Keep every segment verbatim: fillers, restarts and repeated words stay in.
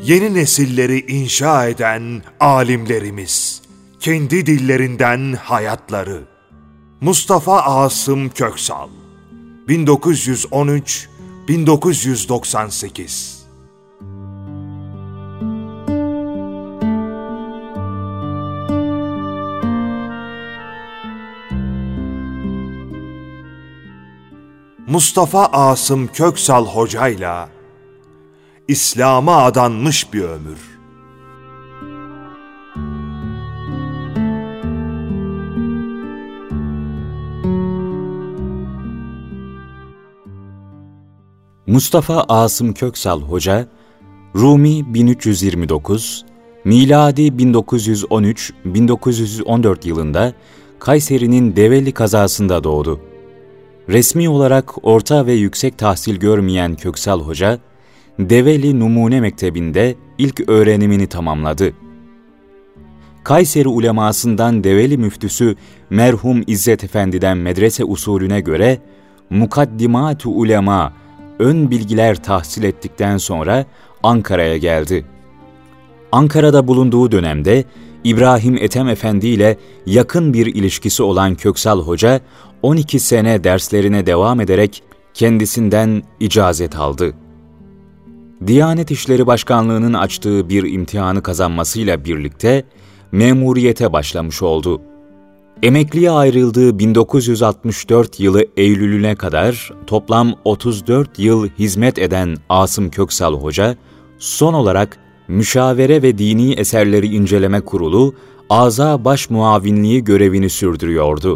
Yeni nesilleri inşa eden alimlerimiz, kendi dillerinden hayatları. Mustafa Asım Köksal, bin dokuz yüz on üç - bin dokuz yüz doksan sekiz. Mustafa Asım Köksal hocayla İslam'a adanmış bir ömür. Mustafa Asım Köksal Hoca, Rumi bin üç yüz yirmi dokuz, miladi bin dokuz yüz on üç - bin dokuz yüz on dört yılında Kayseri'nin Develi kazasında doğdu. Resmi olarak orta ve yüksek tahsil görmeyen Köksal Hoca, Develi Numune Mektebi'nde ilk öğrenimini tamamladı. Kayseri ulemasından Develi müftüsü merhum İzzet Efendi'den medrese usulüne göre Mukaddimat-ı Ulema, ön bilgiler tahsil ettikten sonra Ankara'ya geldi. Ankara'da bulunduğu dönemde İbrahim Ethem Efendi ile yakın bir ilişkisi olan Köksal Hoca, on iki sene derslerine devam ederek kendisinden icazet aldı. Diyanet İşleri Başkanlığı'nın açtığı bir imtihanı kazanmasıyla birlikte memuriyete başlamış oldu. Emekliye ayrıldığı bin dokuz yüz altmış dört yılı Eylül'üne kadar toplam otuz dört yıl hizmet eden Asım Köksal Hoca, son olarak Müşavere ve Dini Eserleri İnceleme Kurulu Aza Baş Muavinliği görevini sürdürüyordu.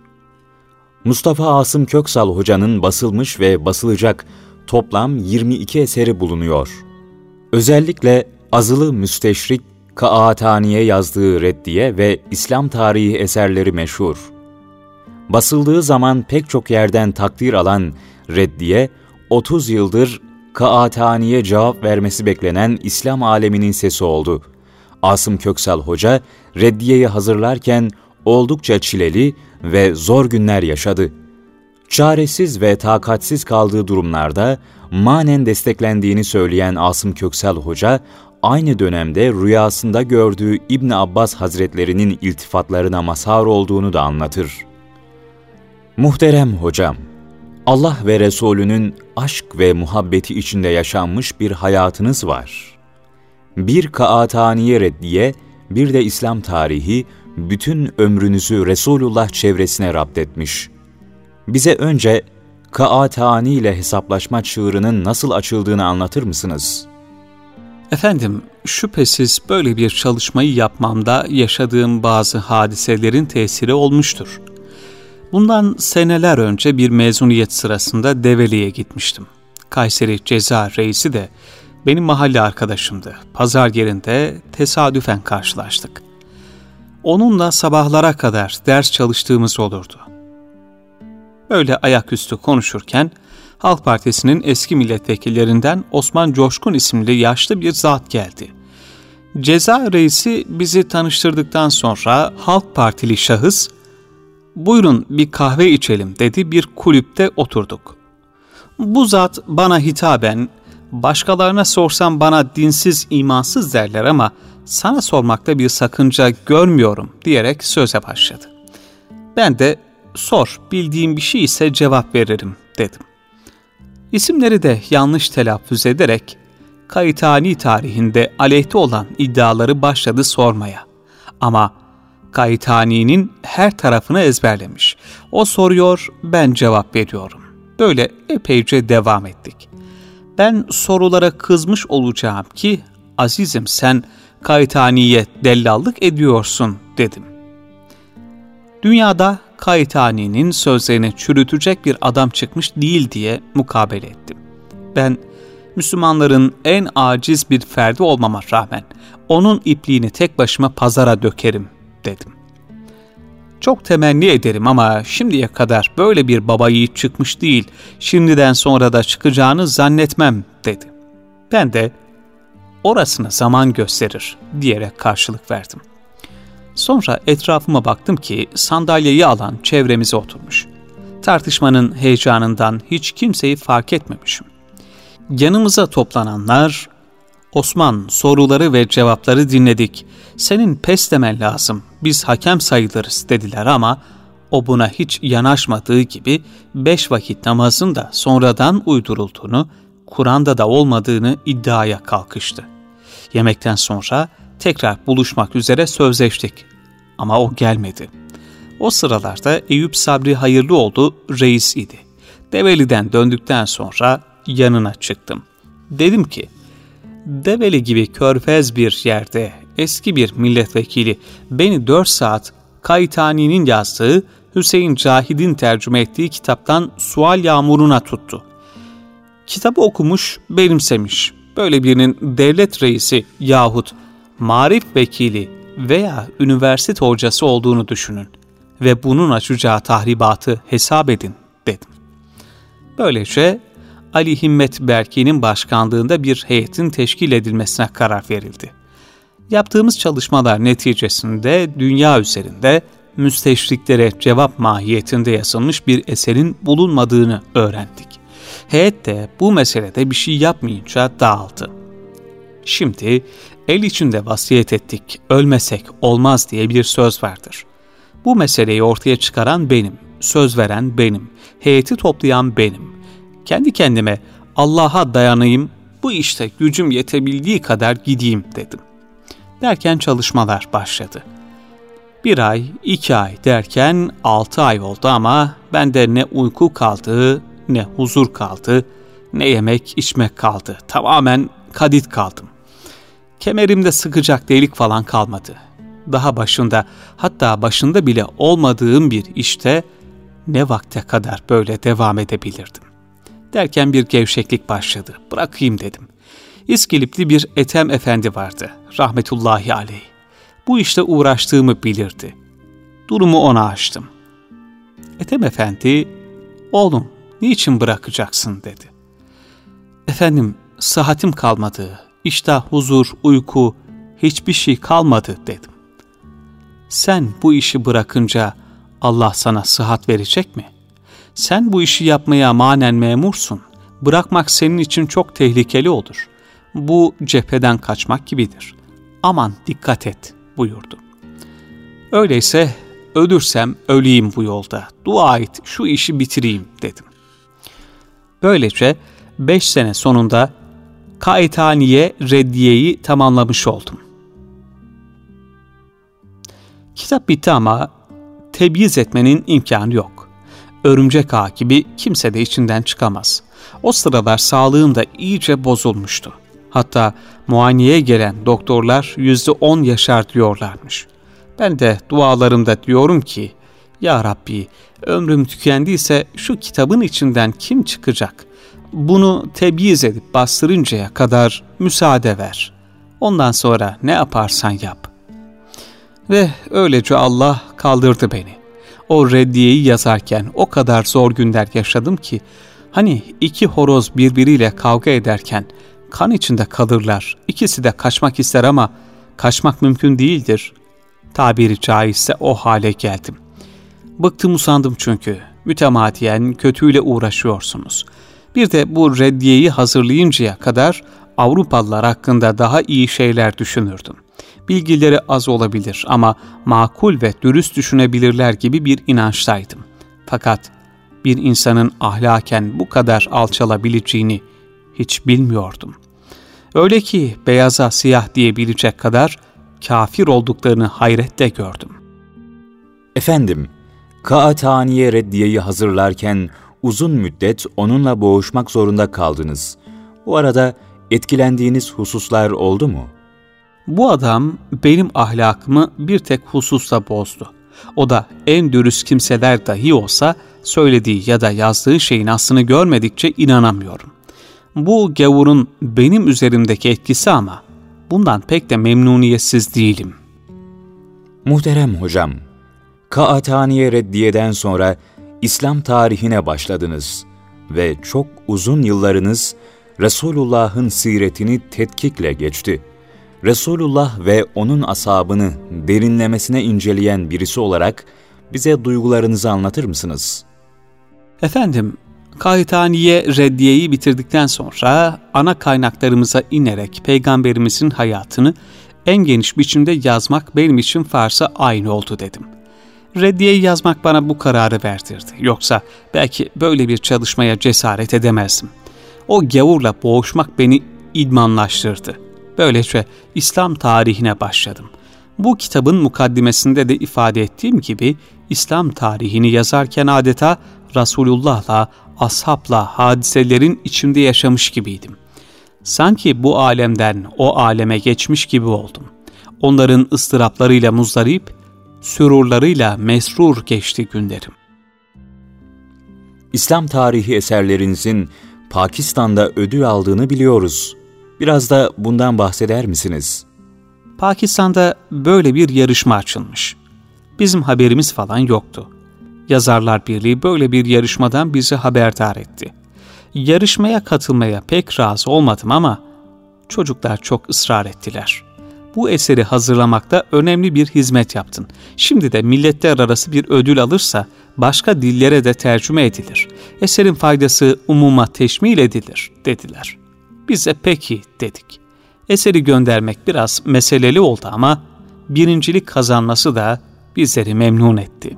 Mustafa Asım Köksal Hoca'nın basılmış ve basılacak toplam yirmi iki eseri bulunuyor. Özellikle Azılı Müsteşrik Kağıthani'ye yazdığı reddiye ve İslam tarihi eserleri meşhur. Basıldığı zaman pek çok yerden takdir alan reddiye, otuz yıldır Kağıthani'ye cevap vermesi beklenen İslam aleminin sesi oldu. Asım Köksal Hoca, reddiyeyi hazırlarken oldukça çileli ve zor günler yaşadı. Çaresiz ve takatsiz kaldığı durumlarda manen desteklendiğini söyleyen Asım Köksal Hoca, aynı dönemde rüyasında gördüğü İbn Abbas Hazretlerinin iltifatlarına mazhar olduğunu da anlatır. Muhterem hocam, Allah ve Resulünün aşk ve muhabbeti içinde yaşanmış bir hayatınız var. Bir Kağıthaniye reddiye, bir de İslam tarihi, bütün ömrünüzü Resulullah çevresine raptetmiş. Bize önce Kağıthani ile hesaplaşma çığırının nasıl açıldığını anlatır mısınız? Efendim, şüphesiz böyle bir çalışmayı yapmamda yaşadığım bazı hadiselerin tesiri olmuştur. Bundan seneler önce bir mezuniyet sırasında Develi'ye gitmiştim. Kayseri Ceza Reisi de benim mahalle arkadaşımdı. Pazar yerinde tesadüfen karşılaştık. Onunla sabahlara kadar ders çalıştığımız olurdu. Öyle ayaküstü konuşurken Halk Partisi'nin eski milletvekillerinden Osman Coşkun isimli yaşlı bir zat geldi. Ceza reisi bizi tanıştırdıktan sonra Halk Partili şahıs, "Buyurun bir kahve içelim" dedi, bir kulüpte oturduk. Bu zat bana hitaben, "Başkalarına sorsam bana dinsiz, imansız derler ama sana sormakta bir sakınca görmüyorum" diyerek söze başladı. Ben de "Sor, bildiğim bir şey ise cevap veririm" dedim. İsimleri de yanlış telaffuz ederek Kağıthani tarihinde aleyhte olan iddiaları başladı sormaya. Ama Kağıthani'nin her tarafını ezberlemiş. O soruyor, ben cevap veriyorum. Böyle epeyce devam ettik. Ben sorulara kızmış olacağım ki, "Azizim sen Kağıthani'ye dellallık ediyorsun" dedim. Dünyada Kağıthani'nin sözlerini çürütecek bir adam çıkmış değil diye mukabele ettim. Ben Müslümanların en aciz bir ferdi olmama rağmen onun ipliğini tek başıma pazara dökerim dedim. Çok temenni ederim ama şimdiye kadar böyle bir baba yiğit çıkmış değil, şimdiden sonra da çıkacağını zannetmem dedi. Ben de orasını zaman gösterir diyerek karşılık verdim. Sonra etrafıma baktım ki sandalyeyi alan çevremize oturmuş. Tartışmanın heyecanından hiç kimseyi fark etmemişim. Yanımıza toplananlar Osman, soruları ve cevapları dinledik. Senin pes demen lazım, biz hakem sayılırız dediler ama o buna hiç yanaşmadığı gibi beş vakit namazın da sonradan uydurulduğunu, Kur'an'da da olmadığını iddiaya kalkıştı. Yemekten sonra tekrar buluşmak üzere sözleştik ama o gelmedi. O sıralarda Eyüp Sabri Hayırlıoğlu reis idi. Develi'den döndükten sonra yanına çıktım. Dedim ki, Develi gibi körfez bir yerde eski bir milletvekili beni dört saat Kaytani'nin yazdığı, Hüseyin Cahid'in tercüme ettiği kitaptan sual yağmuruna tuttu. Kitabı okumuş, benimsemiş. Böyle birinin devlet reisi yahut marif vekili veya üniversite hocası olduğunu düşünün ve bunun açacağı tahribatı hesap edin dedim. Böylece Ali Himmet Berki'nin başkanlığında bir heyetin teşkil edilmesine karar verildi. Yaptığımız çalışmalar neticesinde dünya üzerinde müsteşriklere cevap mahiyetinde yazılmış bir eserin bulunmadığını öğrendik. Heyet de bu meselede bir şey yapmayınca dağıldı. Şimdi el içinde vasiyet ettik, ölmesek olmaz diye bir söz vardır. Bu meseleyi ortaya çıkaran benim, söz veren benim, heyeti toplayan benim. Kendi kendime Allah'a dayanayım, bu işte gücüm yetebildiği kadar gideyim dedim. Derken çalışmalar başladı. Bir ay, iki ay derken altı ay oldu ama bende ne uyku kaldı, ne huzur kaldı, ne yemek içmek kaldı. Tamamen kadit kaldım. Kemerimde sıkacak delik falan kalmadı. Daha başında, hatta başında bile olmadığım bir işte ne vakte kadar böyle devam edebilirdim. Derken bir gevşeklik başladı. Bırakayım dedim. İskilipli bir Ethem Efendi vardı, rahmetullahi aleyh. Bu işte uğraştığımı bilirdi. Durumu ona açtım. Ethem Efendi, oğlum niçin bırakacaksın dedi. Efendim, sıhhatim kalmadı, iştah, huzur, uyku, hiçbir şey kalmadı dedim. Sen bu işi bırakınca Allah sana sıhhat verecek mi? Sen bu işi yapmaya manen memursun. Bırakmak senin için çok tehlikeli olur. Bu cepheden kaçmak gibidir. Aman dikkat et buyurdu. Öyleyse ölürsem öleyim bu yolda. Dua et şu işi bitireyim dedim. Böylece beş sene sonunda Kaytaniye Reddiye'yi tamamlamış oldum. Kitap bitti ama tebyiz etmenin imkanı yok. Örümcek ağı gibi kimse de içinden çıkamaz. O sıralar sağlığım da iyice bozulmuştu. Hatta muayeneye gelen doktorlar yüzde on yaşar diyorlarmış. Ben de dualarımda diyorum ki, Ya Rabbi, ömrüm tükendiyse şu kitabın içinden kim çıkacak? Bunu tebyiz edip bastırıncaya kadar müsaade ver. Ondan sonra ne yaparsan yap. Ve öylece Allah kaldırdı beni. O reddiyeyi yazarken o kadar zor günler yaşadım ki, hani iki horoz birbiriyle kavga ederken kan içinde kalırlar, ikisi de kaçmak ister ama kaçmak mümkün değildir. Tabiri caizse o hale geldim. Bıktım usandım çünkü, mütemadiyen kötüyle uğraşıyorsunuz. Bir de bu reddiyeyi hazırlayıncaya kadar Avrupalılar hakkında daha iyi şeyler düşünürdüm. Bilgileri az olabilir ama makul ve dürüst düşünebilirler gibi bir inançtaydım. Fakat bir insanın ahlaken bu kadar alçalabileceğini hiç bilmiyordum. Öyle ki beyaza siyah diyebilecek kadar kafir olduklarını hayretle gördüm. Efendim, Kağıthaniye Reddiye'yi hazırlarken uzun müddet onunla boğuşmak zorunda kaldınız. Bu arada etkilendiğiniz hususlar oldu mu? Bu adam benim ahlakımı bir tek hususla bozdu. O da en dürüst kimseler dahi olsa söylediği ya da yazdığı şeyin aslını görmedikçe inanamıyorum. Bu gavurun benim üzerimdeki etkisi ama bundan pek de memnuniyetsiz değilim. Muhterem hocam, Kağıthaniye Reddiye'den sonra İslam tarihine başladınız ve çok uzun yıllarınız Resulullah'ın siretini tetkikle geçti. Resulullah ve onun ashabını derinlemesine inceleyen birisi olarak bize duygularınızı anlatır mısınız? Efendim, Kahitaniye reddiyeyi bitirdikten sonra ana kaynaklarımıza inerek Peygamberimizin hayatını en geniş biçimde yazmak benim için farza aynı oldu dedim. Reddiyeyi yazmak bana bu kararı verdirdi. Yoksa belki böyle bir çalışmaya cesaret edemezdim. O gavurla boğuşmak beni idmanlaştırdı. Böylece İslam tarihine başladım. Bu kitabın mukaddimesinde de ifade ettiğim gibi İslam tarihini yazarken adeta Resulullah'la, ashabla hadiselerin içinde yaşamış gibiydim. Sanki bu alemden o aleme geçmiş gibi oldum. Onların ıstıraplarıyla muzdarip, sürurlarıyla mesrur geçti günlerim. İslam tarihi eserlerinizin Pakistan'da ödül aldığını biliyoruz. Biraz da bundan bahseder misiniz? Pakistan'da böyle bir yarışma açılmış. Bizim haberimiz falan yoktu. Yazarlar Birliği böyle bir yarışmadan bizi haberdar etti. Yarışmaya katılmaya pek razı olmadım ama çocuklar çok ısrar ettiler. Bu eseri hazırlamakta önemli bir hizmet yaptın. Şimdi de milletler arası bir ödül alırsa başka dillere de tercüme edilir. Eserin faydası umuma teşmil edilir dediler. Biz de peki dedik. Eseri göndermek biraz meseleli oldu ama birincilik kazanması da bizleri memnun etti.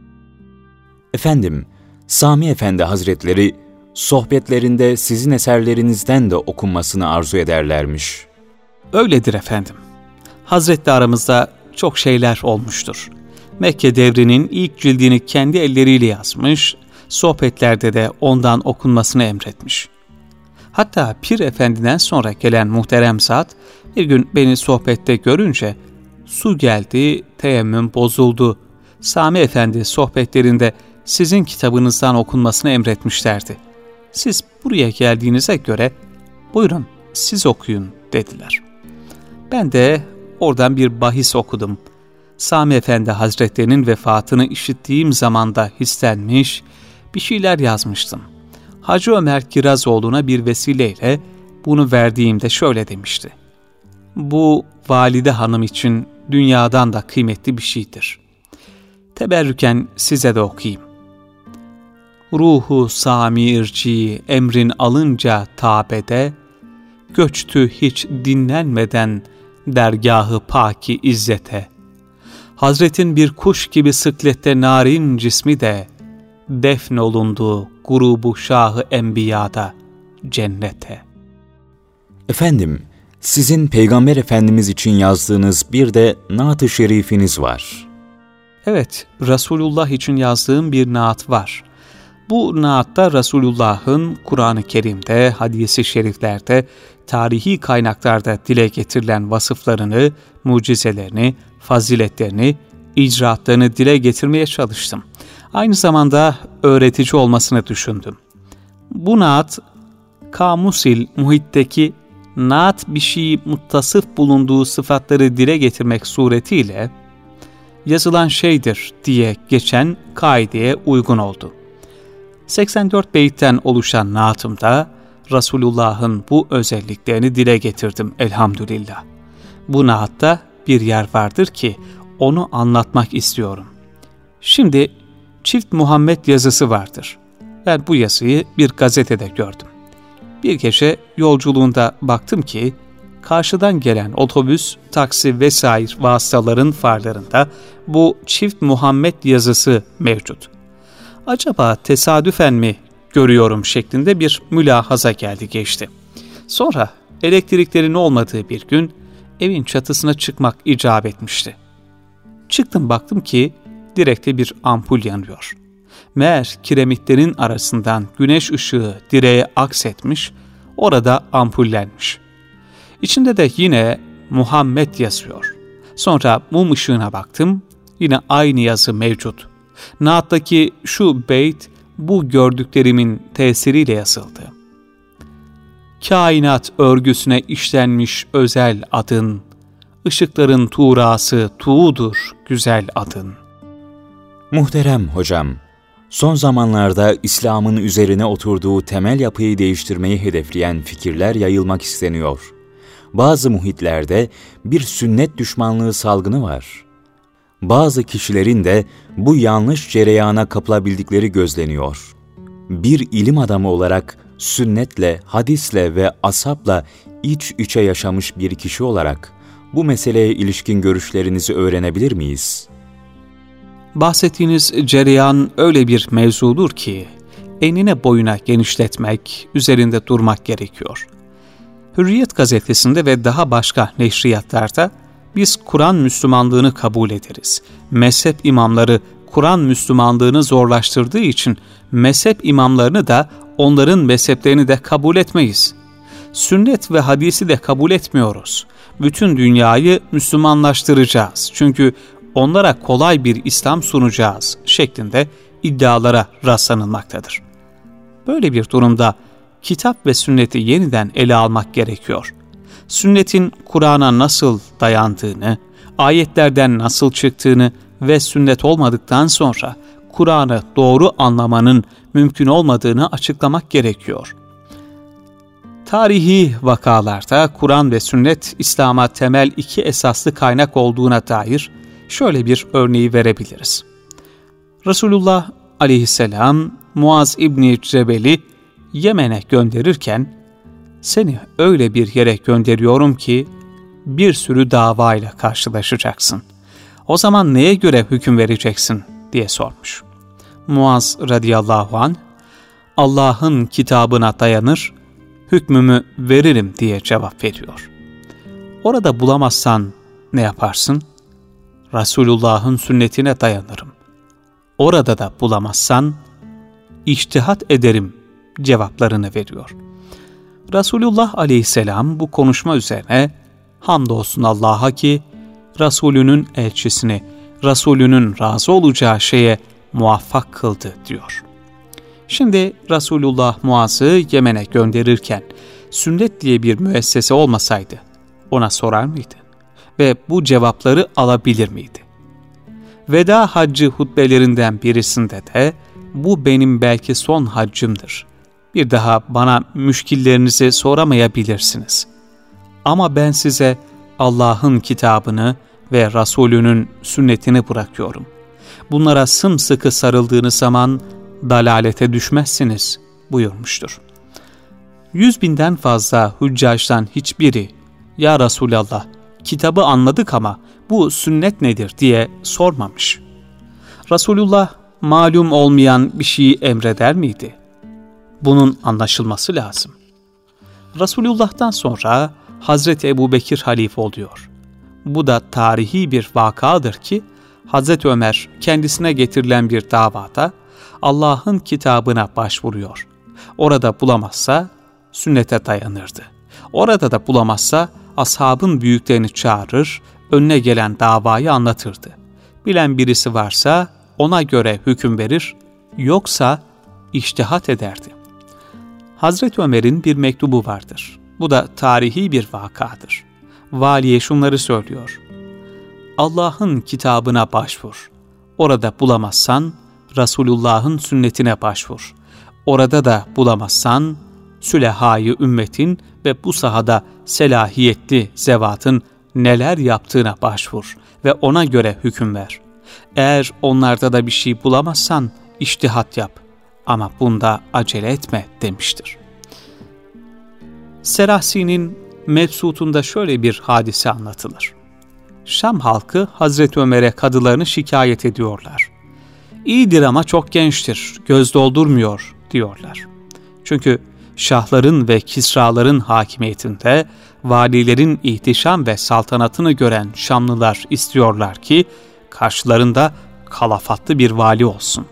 Efendim, Sami Efendi Hazretleri sohbetlerinde sizin eserlerinizden de okunmasını arzu ederlermiş. Öyledir efendim. Hazretleri aramızda çok şeyler olmuştur. Mekke devrinin ilk cildini kendi elleriyle yazmış, sohbetlerde de ondan okunmasını emretmiş. Hatta Pir Efendi'den sonra gelen muhterem zat bir gün beni sohbette görünce su geldi, teyemmüm bozuldu. Sami Efendi sohbetlerinde sizin kitabınızdan okunmasını emretmişlerdi. Siz buraya geldiğinize göre buyurun siz okuyun dediler. Ben de oradan bir bahis okudum. Sami Efendi Hazretlerinin vefatını işittiğim zamanda hislenmiş, bir şeyler yazmıştım. Hacı Ömer Kirazoğlu'na bir vesileyle bunu verdiğimde şöyle demişti. Bu valide hanım için dünyadan da kıymetli bir şeydir. Teberrüken size de okuyayım. Ruhu Sami irci emrin alınca tabede, göçtü hiç dinlenmeden dergahı paki izzete. Hazretin bir kuş gibi sıklette narin cismi de, defnolundu grubu şahı enbiyada cennete. Efendim, sizin Peygamber Efendimiz için yazdığınız bir de naat-ı şerifiniz var. Evet, Resulullah için yazdığım bir naat var. Bu naatta Resulullah'ın Kur'an-ı Kerim'de, hadis-i şeriflerde, tarihi kaynaklarda dile getirilen vasıflarını, mucizelerini, faziletlerini, icraatlarını dile getirmeye çalıştım. Aynı zamanda öğretici olmasını düşündüm. Bu naat, kamusil muhitteki naat bir şeyi muttasıf bulunduğu sıfatları dile getirmek suretiyle yazılan şeydir diye geçen kaideye uygun oldu. seksen dört beyitten oluşan naatımda Resulullah'ın bu özelliklerini dile getirdim elhamdülillah. Bu naatta bir yer vardır ki onu anlatmak istiyorum. Şimdi Çift Muhammed yazısı vardır. Ben bu yazıyı bir gazetede gördüm. Bir gece yolculuğunda baktım ki karşıdan gelen otobüs, taksi vesaire vasıtaların farlarında bu Çift Muhammed yazısı mevcut. Acaba tesadüfen mi görüyorum şeklinde bir mülahaza geldi geçti. Sonra elektriklerin olmadığı bir gün evin çatısına çıkmak icap etmişti. Çıktım baktım ki direkte bir ampul yanıyor. Meğer kiremitlerin arasından güneş ışığı direğe aksetmiş, orada ampullenmiş. İçinde de yine Muhammed yazıyor. Sonra mum ışığına baktım, yine aynı yazı mevcut. Naattaki şu beyt bu gördüklerimin tesiriyle yazıldı. Kainat örgüsüne işlenmiş özel adın, ışıkların tuğrası tuğudur güzel adın. Muhterem hocam, son zamanlarda İslam'ın üzerine oturduğu temel yapıyı değiştirmeyi hedefleyen fikirler yayılmak isteniyor. Bazı muhitlerde bir sünnet düşmanlığı salgını var. Bazı kişilerin de bu yanlış cereyana kapılabildikleri gözleniyor. bir ilim adamı olarak sünnetle, hadisle ve ashabla iç içe yaşamış bir kişi olarak bu meseleye ilişkin görüşlerinizi öğrenebilir miyiz? Bahsettiğiniz cereyan öyle bir mevzudur ki, enine boyuna genişletmek, üzerinde durmak gerekiyor. Hürriyet gazetesinde ve daha başka neşriyatlarda biz Kur'an Müslümanlığını kabul ederiz. Mezhep imamları Kur'an Müslümanlığını zorlaştırdığı için mezhep imamlarını da onların mezheplerini de kabul etmeyiz. Sünnet ve hadisi de kabul etmiyoruz. Bütün dünyayı Müslümanlaştıracağız. Çünkü onlara kolay bir İslam sunacağız şeklinde iddialara rastlanılmaktadır. Böyle bir durumda kitap ve sünneti yeniden ele almak gerekiyor. Sünnetin Kur'an'a nasıl dayandığını, ayetlerden nasıl çıktığını ve sünnet olmadıktan sonra Kur'an'ı doğru anlamanın mümkün olmadığını açıklamak gerekiyor. Tarihi vakalarda Kur'an ve sünnet İslam'a temel iki esaslı kaynak olduğuna dair şöyle bir örneği verebiliriz. Resulullah aleyhisselam Muaz İbni Cebel'i Yemen'e gönderirken, seni öyle bir yere gönderiyorum ki bir sürü davayla karşılaşacaksın. O zaman neye göre hüküm vereceksin diye sormuş. Muaz radıyallahu anh, Allah'ın kitabına dayanır, hükmümü veririm diye cevap veriyor. Orada bulamazsan ne yaparsın? Resulullah'ın sünnetine dayanırım. Orada da bulamazsan içtihat ederim cevaplarını veriyor. Resulullah aleyhisselam bu konuşma üzerine hamdolsun Allah'a ki Resulünün elçisini, Resulünün razı olacağı şeye muvaffak kıldı diyor. Şimdi Resulullah Muaz'ı Yemen'e gönderirken sünnet diye bir müessese olmasaydı ona sorar mıydı? Ve bu cevapları alabilir miydi? Veda haccı hutbelerinden birisinde de bu benim belki son haccımdır. Bir daha bana müşkillerinizi soramayabilirsiniz. Ama ben size Allah'ın kitabını ve Resulünün sünnetini bırakıyorum. Bunlara sımsıkı sarıldığınız zaman dalalete düşmezsiniz buyurmuştur. Yüz binden fazla hüccacdan hiçbiri, ya Resulallah kitabı anladık ama bu sünnet nedir diye sormamış. Resulullah malum olmayan bir şeyi emreder miydi? Bunun anlaşılması lazım. Resulullah'tan sonra Hazreti Ebubekir halife oluyor. Bu da tarihi bir vakadır ki Hazreti Ömer kendisine getirilen bir davada Allah'ın kitabına başvuruyor. Orada bulamazsa sünnete dayanırdı. Orada da bulamazsa ashabın büyüklerini çağırır, önüne gelen davayı anlatırdı. Bilen birisi varsa ona göre hüküm verir, yoksa içtihat ederdi. Hazreti Ömer'in bir mektubu vardır. Bu da tarihi bir vakadır. Valiye şunları söylüyor. Allah'ın kitabına başvur. Orada bulamazsan Resulullah'ın sünnetine başvur. Orada da bulamazsan sülehâ-i ümmetin ve bu sahada selahiyetli zevatın neler yaptığına başvur ve ona göre hüküm ver. Eğer onlarda da bir şey bulamazsan içtihat yap ama bunda acele etme demiştir. Serahsi'nin Mebsut'unda şöyle bir hadise anlatılır. Şam halkı Hazreti Ömer'e kadılarını şikayet ediyorlar. İyidir ama çok gençtir, göz doldurmuyor diyorlar. Çünkü şahların ve kisraların hakimiyetinde valilerin ihtişam ve saltanatını gören Şamlılar istiyorlar ki karşılarında kalafatlı bir vali olsun.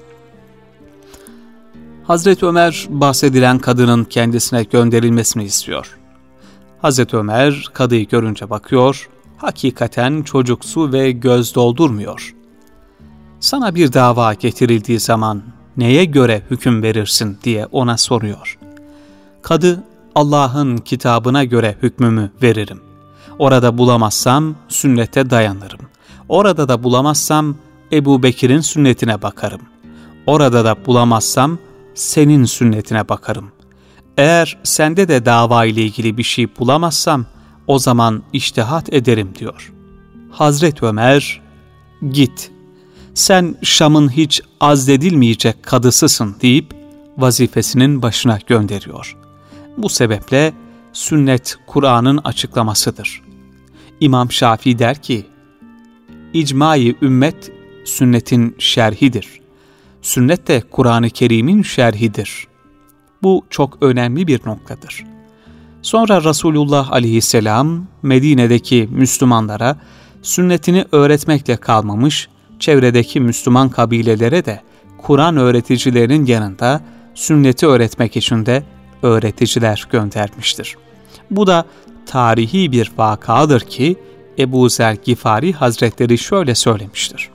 Hazreti Ömer bahsedilen kadının kendisine gönderilmesini istiyor. Hazreti Ömer kadıyı görünce bakıyor, hakikaten çocuksu ve göz doldurmuyor. Sana bir dava getirildiği zaman neye göre hüküm verirsin diye ona soruyor. Kadı, Allah'ın kitabına göre hükmümü veririm. Orada bulamazsam sünnete dayanırım. Orada da bulamazsam Ebu Bekir'in sünnetine bakarım. Orada da bulamazsam senin sünnetine bakarım. Eğer sende de dava ile ilgili bir şey bulamazsam o zaman içtihat ederim diyor. Hazreti Ömer, git, sen Şam'ın hiç azdedilmeyecek kadısısın deyip vazifesinin başına gönderiyor. Bu sebeple sünnet Kur'an'ın açıklamasıdır. İmam Şafii der ki, İcma-i ümmet sünnetin şerhidir. Sünnet de Kur'an-ı Kerim'in şerhidir. Bu çok önemli bir noktadır. Sonra Resulullah aleyhisselam Medine'deki Müslümanlara sünnetini öğretmekle kalmamış, çevredeki Müslüman kabilelere de Kur'an öğreticilerinin yanında sünneti öğretmek için de öğreticiler göndermiştir. Bu da tarihi bir vakadır ki Ebu Zer Gifari Hazretleri şöyle söylemiştir.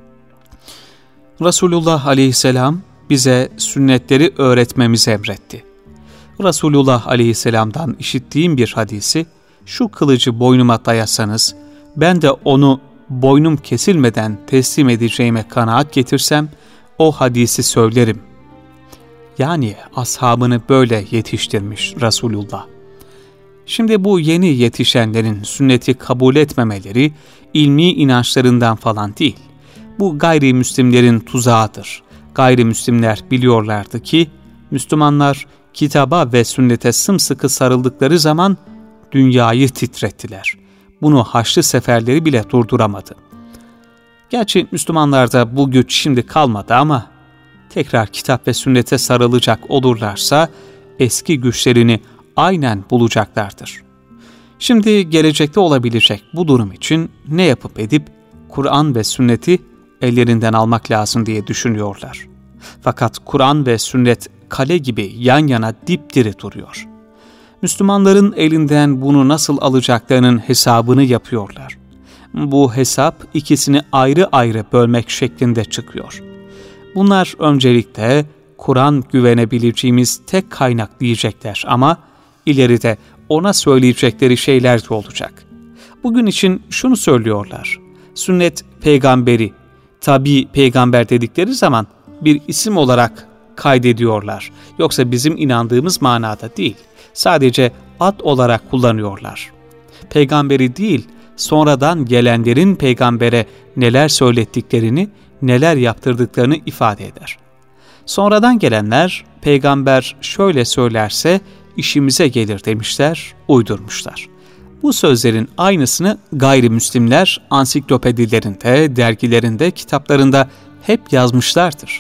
Resulullah aleyhisselam bize sünnetleri öğretmemizi emretti. Resulullah aleyhisselamdan işittiğim bir hadisi, şu kılıcı boynuma dayasanız, ben de onu boynum kesilmeden teslim edeceğime kanaat getirsem, o hadisi söylerim. Yani ashabını böyle yetiştirmiş Resulullah. Şimdi bu yeni yetişenlerin sünneti kabul etmemeleri, ilmi inançlarından falan değil. Bu gayrimüslimlerin tuzağıdır. Gayrimüslimler biliyorlardı ki, Müslümanlar kitaba ve sünnete sımsıkı sarıldıkları zaman dünyayı titrettiler. Bunu Haçlı seferleri bile durduramadı. Gerçi Müslümanlarda bu güç şimdi kalmadı ama tekrar kitap ve sünnete sarılacak olurlarsa eski güçlerini aynen bulacaklardır. Şimdi gelecekte olabilecek bu durum için ne yapıp edip Kur'an ve sünneti ellerinden almak lazım diye düşünüyorlar. Fakat Kur'an ve sünnet kale gibi yan yana dipdiri duruyor. Müslümanların elinden bunu nasıl alacaklarının hesabını yapıyorlar. Bu hesap ikisini ayrı ayrı bölmek şeklinde çıkıyor. Bunlar öncelikle Kur'an güvenebileceğimiz tek kaynak diyecekler ama ileride ona söyleyecekleri şeyler de olacak. Bugün için şunu söylüyorlar. Sünnet peygamberi, tabi peygamber dedikleri zaman bir isim olarak kaydediyorlar. Yoksa bizim inandığımız manada değil. Sadece ad olarak kullanıyorlar. Peygamberi değil, sonradan gelenlerin peygambere neler söylettiklerini, neler yaptırdıklarını ifade eder. Sonradan gelenler, peygamber şöyle söylerse işimize gelir demişler, uydurmuşlar. Bu sözlerin aynısını gayrimüslimler ansiklopedilerinde, dergilerinde, kitaplarında hep yazmışlardır.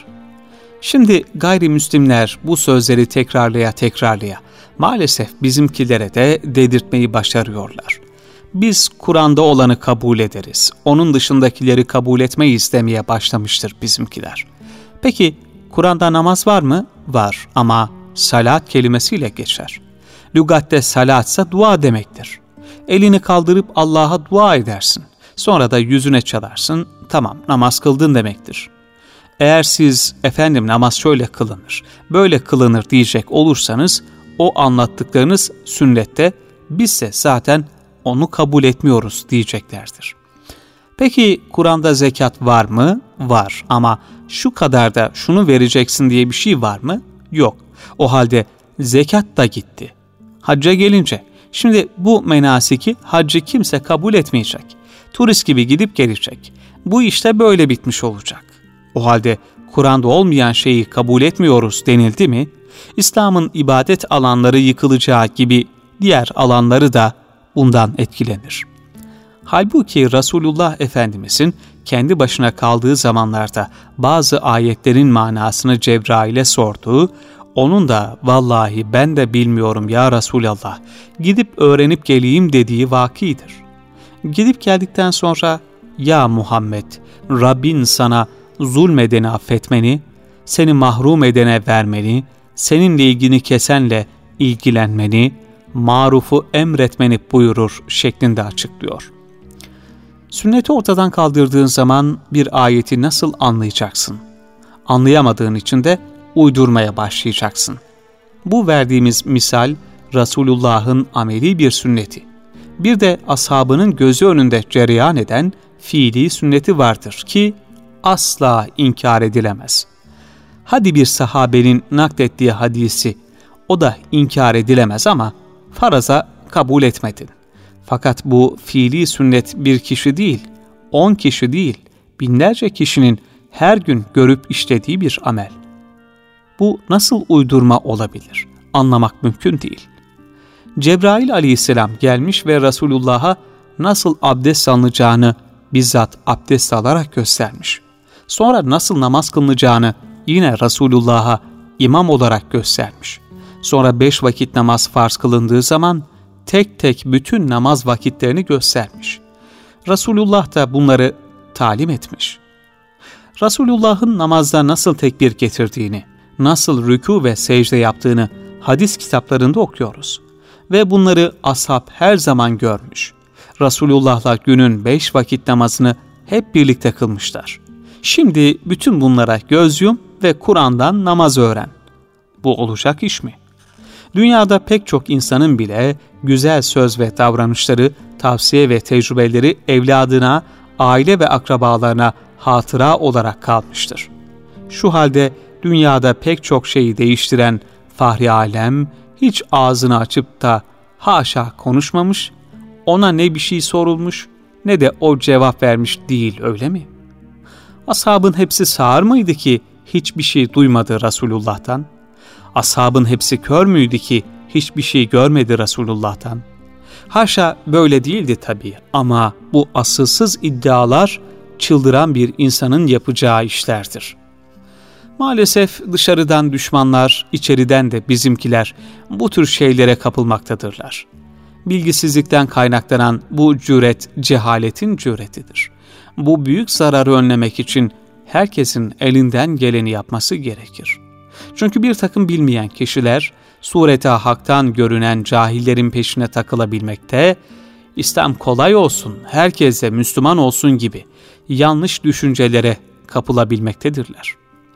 Şimdi gayrimüslimler bu sözleri tekrarlaya tekrarlaya maalesef bizimkilere de dedirtmeyi başarıyorlar. Biz Kur'an'da olanı kabul ederiz, onun dışındakileri kabul etmeyiz demeye başlamıştır bizimkiler. Peki Kur'an'da namaz var mı? Var ama salat kelimesiyle geçer. Lügatte salatsa dua demektir. Elini kaldırıp Allah'a dua edersin. Sonra da yüzüne çalarsın, tamam namaz kıldın demektir. Eğer siz efendim namaz şöyle kılınır, böyle kılınır diyecek olursanız o anlattıklarınız sünnette, bizse zaten onu kabul etmiyoruz diyeceklerdir. Peki Kur'an'da zekat var mı? Var ama şu kadar da şunu vereceksin diye bir şey var mı? Yok. O halde zekat da gitti. Hacca gelince, şimdi bu menasiki haccı kimse kabul etmeyecek. Turist gibi gidip gelecek. Bu işte böyle bitmiş olacak. O halde Kur'an'da olmayan şeyi kabul etmiyoruz denildi mi, İslam'ın ibadet alanları yıkılacağı gibi diğer alanları da bundan etkilenir. Halbuki Resulullah Efendimizin kendi başına kaldığı zamanlarda bazı ayetlerin manasını Cebrail'e sorduğu, onun da vallahi ben de bilmiyorum ya Resulallah, gidip öğrenip geleyim dediği vakidir. Gidip geldikten sonra, ya Muhammed, Rabbin sana zulmedeni affetmeni, seni mahrum edene vermeni, seninle ilgini kesenle ilgilenmeni, marufu emretmeni buyurur şeklinde açıklıyor. Sünneti ortadan kaldırdığın zaman bir ayeti nasıl anlayacaksın? Anlayamadığın için de uydurmaya başlayacaksın. Bu verdiğimiz misal Resulullah'ın ameli bir sünneti. Bir de ashabının gözü önünde cereyan eden fiili sünneti vardır ki asla inkar edilemez. Hadi bir sahabenin naklettiği hadisi, o da inkar edilemez ama faraza kabul etmedin. Fakat bu fiili sünnet bir kişi değil, on kişi değil, binlerce kişinin her gün görüp işlediği bir amel. Bu nasıl uydurma olabilir? Anlamak mümkün değil. Cebrail aleyhisselam gelmiş ve Resulullah'a nasıl abdest alınacağını bizzat abdest alarak göstermiş. Sonra nasıl namaz kılınacağını yine Resulullah'a imam olarak göstermiş. Sonra beş vakit namaz farz kılındığı zaman tek tek bütün namaz vakitlerini göstermiş. Resulullah da bunları talim etmiş. Resulullah'ın namazda nasıl tekbir getirdiğini, nasıl rükû ve secde yaptığını hadis kitaplarında okuyoruz. Ve bunları ashab her zaman görmüş. Resulullah'la günün beş vakit namazını hep birlikte kılmışlar. Şimdi bütün bunlara göz yum ve Kur'an'dan namaz öğren. Bu olacak iş mi? Dünyada pek çok insanın bile güzel söz ve davranışları, tavsiye ve tecrübeleri evladına, aile ve akrabalarına hatıra olarak kalmıştır. Şu halde dünyada pek çok şeyi değiştiren Fahri Alem hiç ağzını açıp da haşa konuşmamış, ona ne bir şey sorulmuş ne de o cevap vermiş değil, öyle mi? Ashabın hepsi sağır mıydı ki hiçbir şey duymadı Resulullah'tan? Ashabın hepsi kör müydü ki hiçbir şey görmedi Resulullah'tan? Haşa böyle değildi tabii, ama bu asılsız iddialar çıldıran bir insanın yapacağı işlerdir. Maalesef dışarıdan düşmanlar, içeriden de bizimkiler bu tür şeylere kapılmaktadırlar. Bilgisizlikten kaynaklanan bu cüret, cehaletin cüretidir. Bu büyük zararı önlemek için herkesin elinden geleni yapması gerekir. Çünkü bir takım bilmeyen kişiler, surete haktan görünen cahillerin peşine takılabilmekte, İslam kolay olsun, herkes de Müslüman olsun gibi yanlış düşüncelere kapılabilmektedirler.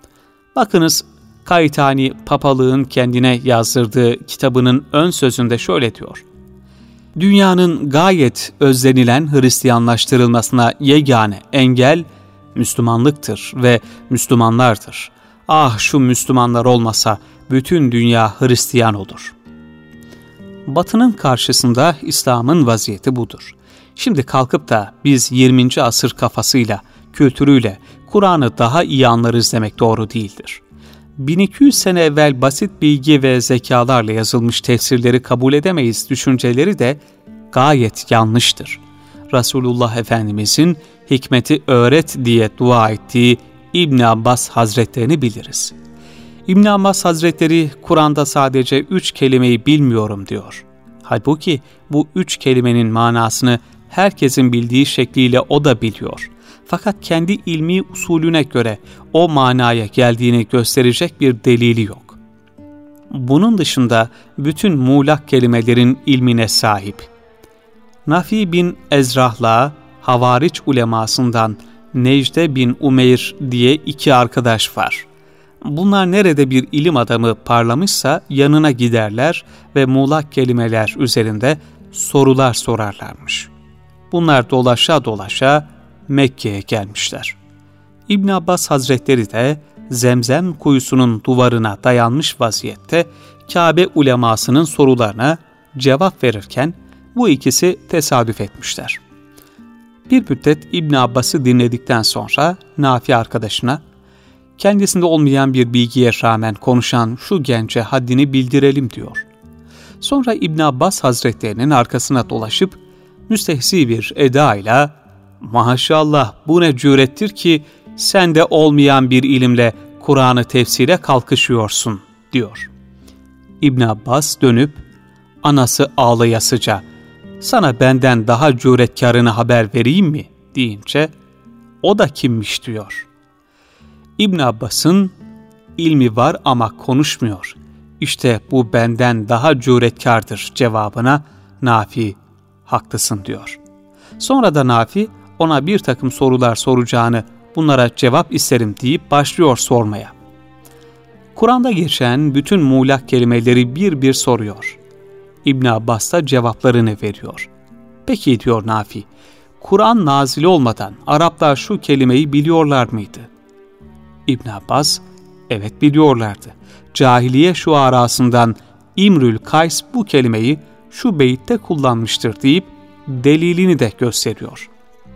Bakınız, Kaytani papalığın kendine yazdırdığı kitabının ön sözünde şöyle diyor: dünyanın gayet özlenilen Hristiyanlaştırılmasına yegane engel Müslümanlıktır ve Müslümanlardır. Ah, şu Müslümanlar olmasa bütün dünya Hristiyan olur. Batı'nın karşısında İslam'ın vaziyeti budur. Şimdi kalkıp da biz yirminci asır kafasıyla, kültürüyle Kur'an'ı daha iyi anlarız demek doğru değildir. bin iki yüz sene evvel basit bilgi ve zekalarla yazılmış tefsirleri kabul edemeyiz düşünceleri de gayet yanlıştır. Resulullah Efendimizin hikmeti öğret diye dua ettiği İbn Abbas Hazretlerini biliriz. İbn Abbas Hazretleri Kur'an'da sadece üç kelimeyi bilmiyorum diyor. Halbuki bu üç kelimenin manasını herkesin bildiği şekliyle o da biliyor. Fakat kendi ilmi usulüne göre o manaya geldiğini gösterecek bir delili yok. Bunun dışında bütün muğlak kelimelerin ilmine sahip. Nafi bin Ezrah'la Havariç ulemasından Necde bin Umeyr diye iki arkadaş var. Bunlar nerede bir ilim adamı parlamışsa yanına giderler ve muğlak kelimeler üzerinde sorular sorarlarmış. Bunlar dolaşa dolaşa Mekke'ye gelmişler. İbn Abbas Hazretleri de Zemzem kuyusunun duvarına dayanmış vaziyette Kabe ulemasının sorularına cevap verirken bu ikisi tesadüf etmişler. Bir müddet İbn Abbas'ı dinledikten sonra Nafi arkadaşına, kendisinde olmayan bir bilgiye rağmen konuşan şu gence haddini bildirelim diyor. Sonra İbn Abbas Hazretlerinin arkasına dolaşıp müstehzi bir edayla, maşallah bu ne cürettir ki sende olmayan bir ilimle Kur'an'ı tefsire kalkışıyorsun diyor. İbn Abbas dönüp anası ağlayasıca, sana benden daha cüretkarını haber vereyim mi deyince, o da kimmiş diyor. İbn Abbas'ın ilmi var ama konuşmuyor, İşte bu benden daha cüretkardır cevabına Nafi haklısın diyor. Sonra da Nafi ona bir takım sorular soracağını, bunlara cevap isterim deyip başlıyor sormaya. Kur'an'da geçen bütün muğlak kelimeleri bir bir soruyor. İbn Abbas da cevaplarını veriyor. Peki diyor Nafi, Kur'an nazil olmadan Araplar şu kelimeyi biliyorlar mıydı? İbn Abbas, evet biliyorlardı. Cahiliye şuarasından İmrül Kays bu kelimeyi şu beytte kullanmıştır deyip delilini de gösteriyor.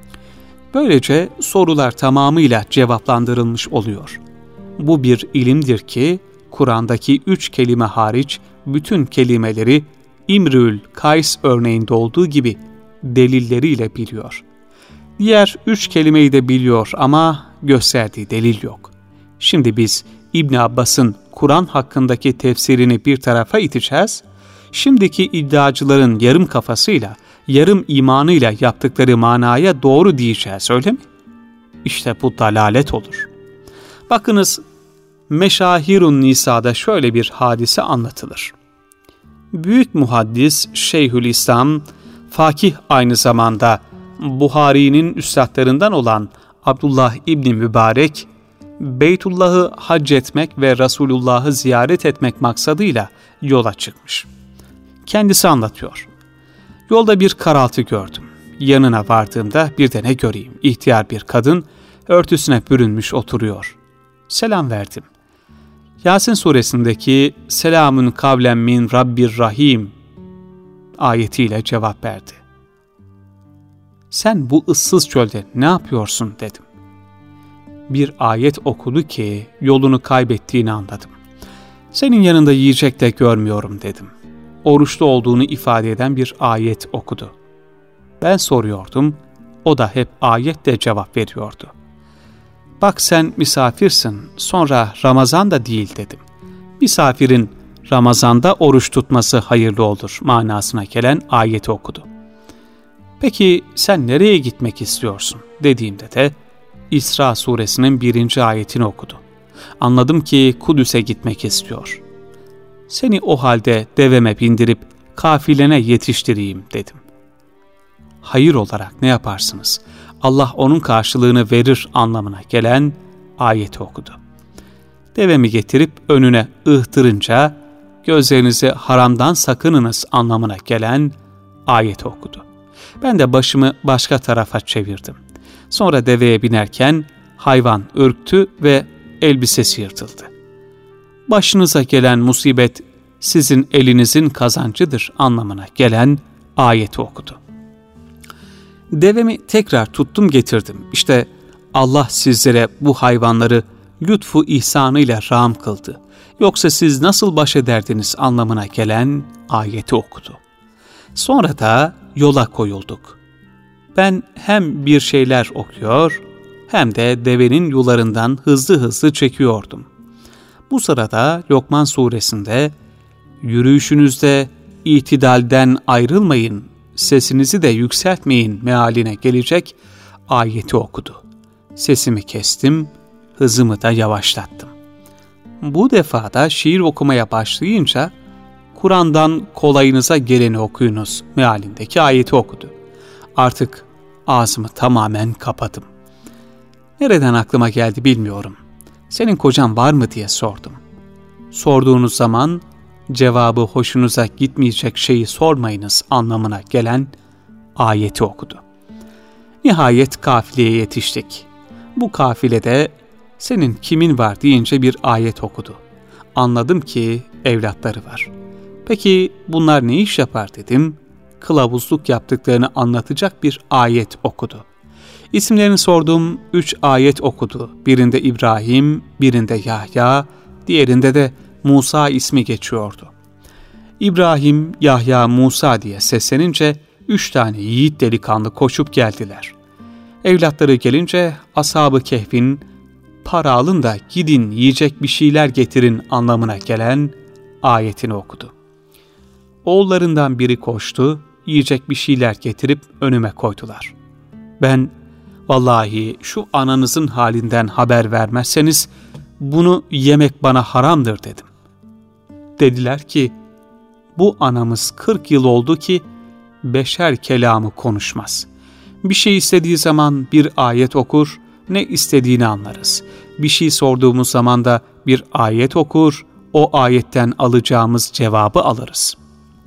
Böylece sorular tamamıyla cevaplandırılmış oluyor. Bu bir ilimdir ki Kur'an'daki üç kelime hariç bütün kelimeleri İmrül Kays örneğinde olduğu gibi delilleriyle biliyor. Diğer üç kelimeyi de biliyor ama gösterdiği delil yok. Şimdi biz İbn Abbas'ın Kur'an hakkındaki tefsirini bir tarafa iteceğiz, şimdiki iddiacıların yarım kafasıyla, yarım imanıyla yaptıkları manaya doğru diyeceğiz, öyle mi? İşte bu dalalet olur. Bakınız, Meşahirun Nisa'da şöyle bir hadise anlatılır. Büyük muhaddis Şeyhülislam, fakih aynı zamanda Buhari'nin üstadlarından olan Abdullah İbni Mübarek, Beytullah'ı hac etmek ve Resulullah'ı ziyaret etmek maksadıyla yola çıkmış. Kendisi anlatıyor. Yolda bir karaltı gördüm. Yanına vardığımda bir de ne göreyim? İhtiyar bir kadın örtüsüne bürünmüş oturuyor. Selam verdim. Yasin suresindeki "Selamun kavlen min Rabbir Rahim" ayetiyle cevap verdi. "Sen bu ıssız çölde ne yapıyorsun?" dedim. Bir ayet okudu ki yolunu kaybettiğini anladım. "Senin yanında yiyecek de görmüyorum" dedim. Oruçlu olduğunu ifade eden bir ayet okudu. Ben soruyordum, o da hep ayetle cevap veriyordu. "Bak sen misafirsin, sonra Ramazan da değil" dedim. Misafirin Ramazan'da oruç tutması hayırlı olur manasına gelen ayeti okudu. "Peki sen nereye gitmek istiyorsun?" dediğimde de İsra suresinin birinci ayetini okudu. Anladım ki Kudüs'e gitmek istiyor. "Seni o halde deveme bindirip kafilene yetiştireyim" dedim. "Hayır olarak ne yaparsınız? Allah onun karşılığını verir" anlamına gelen ayeti okudu. Devemi getirip önüne ıhtırınca "gözlerinizi haramdan sakınınız" anlamına gelen ayeti okudu. Ben de başımı başka tarafa çevirdim. Sonra deveye binerken hayvan ürktü ve elbisesi yırtıldı. "Başınıza gelen musibet sizin elinizin kazancıdır" anlamına gelen ayeti okudu. Devemi tekrar tuttum getirdim. İşte Allah sizlere bu hayvanları lütfu ihsanıyla rağm kıldı. Yoksa siz nasıl baş ederdiniz anlamına gelen ayeti okudu. Sonra da yola koyulduk. Ben hem bir şeyler okuyor hem de devenin yularından hızlı hızlı çekiyordum. Bu sırada Lokman suresinde "Yürüyüşünüzde itidalden ayrılmayın, sesinizi de yükseltmeyin" mealine gelecek ayeti okudu. Sesimi kestim, hızımı da yavaşlattım. Bu defada şiir okumaya başlayınca "Kur'an'dan kolayınıza geleni okuyunuz" mealindeki ayeti okudu. Artık ağzımı tamamen kapadım. Nereden aklıma geldi bilmiyorum. "Senin kocan var mı?" diye sordum. Sorduğunuz zaman cevabı hoşunuza gitmeyecek şeyi sormayınız anlamına gelen ayeti okudu. Nihayet kafileye yetiştik. Bu kafilede "senin kimin var?" deyince bir ayet okudu. Anladım ki evlatları var. "Peki bunlar ne iş yapar?" dedim. Kılavuzluk yaptıklarını anlatacak bir ayet okudu. İsimlerini sorduğum üç ayet okudu. Birinde İbrahim, birinde Yahya, diğerinde de Musa ismi geçiyordu. İbrahim, Yahya, Musa diye seslenince üç tane yiğit delikanlı koşup geldiler. Evlatları gelince Ashab-ı Kehf'in "para alın da gidin yiyecek bir şeyler getirin" anlamına gelen ayetini okudu. Oğullarından biri koştu, yiyecek bir şeyler getirip önüme koydular. Ben "vallahi şu ananızın halinden haber vermezseniz bunu yemek bana haramdır" dedim. Dediler ki "bu anamız kırk yıl oldu ki beşer kelamı konuşmaz. Bir şey istediği zaman bir ayet okur, ne istediğini anlarız. Bir şey sorduğumuz zaman da bir ayet okur, o ayetten alacağımız cevabı alırız.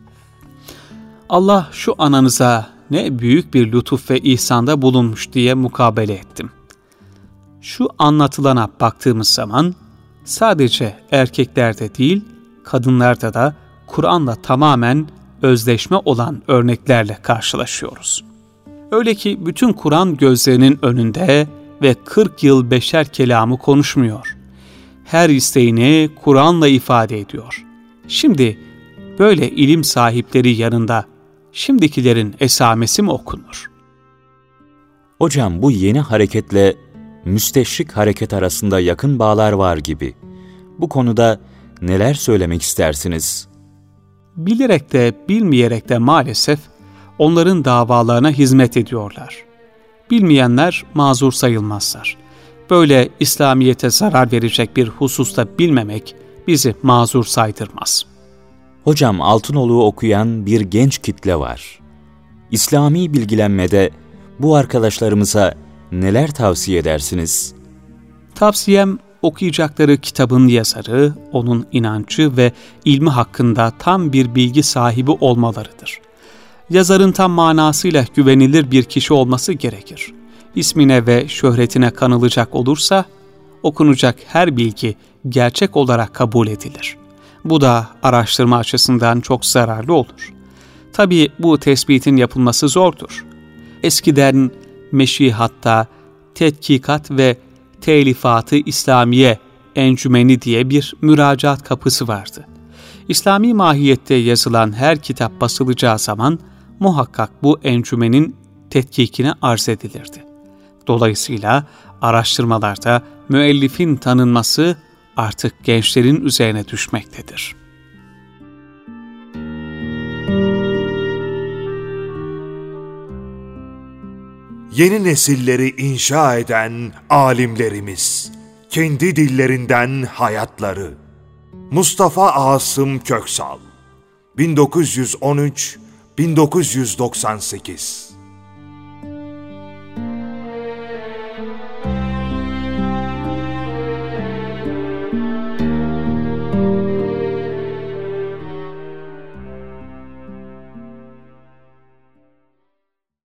Allah şu ananıza ne büyük bir lütuf ve ihsanda bulunmuş" diye mukabele ettim. Şu anlatılana baktığımız zaman sadece erkeklerde değil, kadınlarda da Kur'an'la tamamen özdeşme olan örneklerle karşılaşıyoruz. Öyle ki bütün Kur'an gözlerinin önünde ve kırk yıl beşer kelamı konuşmuyor. her isteğini Kur'an'la ifade ediyor. Şimdi böyle ilim sahipleri yanında şimdikilerin esamesi mi okunur? Hocam bu yeni hareketle müsteşrik hareket arasında yakın bağlar var gibi. Bu konuda neler söylemek istersiniz? Bilerek de bilmeyerek de maalesef onların davalarına hizmet ediyorlar. Bilmeyenler mazur sayılmazlar. Böyle İslamiyet'e zarar verecek bir hususta bilmemek bizi mazur saydırmaz. Hocam Altınoluk'u okuyan bir genç kitle var. İslami bilgilenmede bu arkadaşlarımıza neler tavsiye edersiniz? Tavsiyem okuyacakları kitabın yazarı, onun inancı ve ilmi hakkında tam bir bilgi sahibi olmalarıdır. Yazarın tam manasıyla güvenilir bir kişi olması gerekir. İsmine ve şöhretine kanılacak olursa, okunacak her bilgi gerçek olarak kabul edilir. Bu da araştırma açısından çok zararlı olur. Tabii bu tespitin yapılması zordur. Eskiden meşihatta, tetkikat ve telifat-ı İslamiye encümeni diye bir müracaat kapısı vardı. İslami mahiyette yazılan her kitap basılacağı zaman muhakkak bu encümenin tetkikine arz edilirdi. Dolayısıyla araştırmalarda müellifin tanınması artık gençlerin üzerine düşmektedir. Yeni nesilleri inşa eden alimlerimiz, kendi dillerinden hayatları. Mustafa Asım Köksal, bin dokuz yüz on üç - bin dokuz yüz doksan sekiz